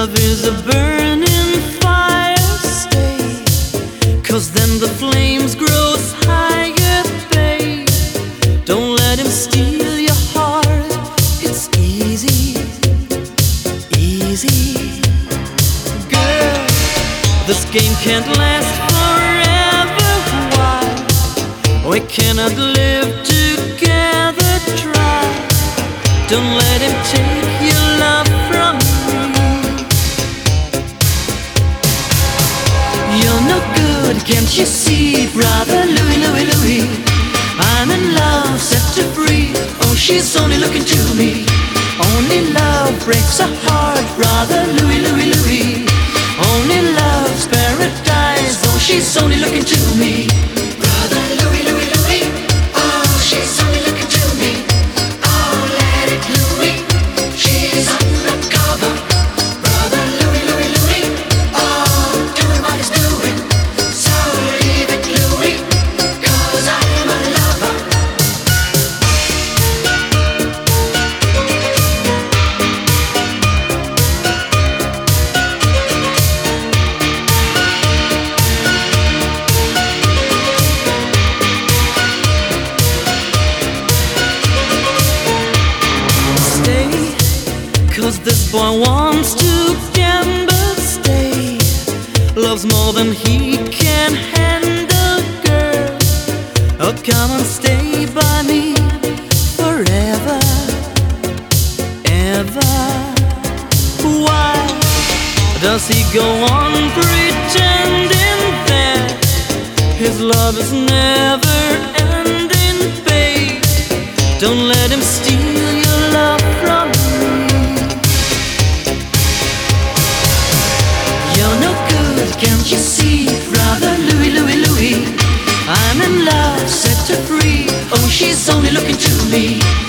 Love is a burning fire, stay, 'cause then the flames grows higher, babe. Don't let him steal your heart, it's easy, easy. Girl, this game can't last forever, why? We cannot live together, try. Don't let him take your love from me. You're no good, can't you see, brother Louie, Louie, Louie? I'm in love, set to free. Oh, she's only looking to me. Only love breaks a heart, brother Louie, Louie, Louie. Only love's paradise. Oh, she's only looking to me. Brother Louie, Louie, Louie. Oh, she's only looking to me. Oh, let it Louie. She's undercover. Brother Louie, Louie, Louie. Oh, doing what he's doing. So leave it Louie, 'cause I am a lover. Stay, 'cause this boy wants to gamble, stay. Loves more than he can handle, girl. Oh, come and stay by me forever, ever. Why does he go on pretending that his love is never ending, babe? Don't let him steal your love from me. You're no good, can't you see, brother Louie, Louie, Louie? I'm in love, set her free. Oh, she's only looking to me.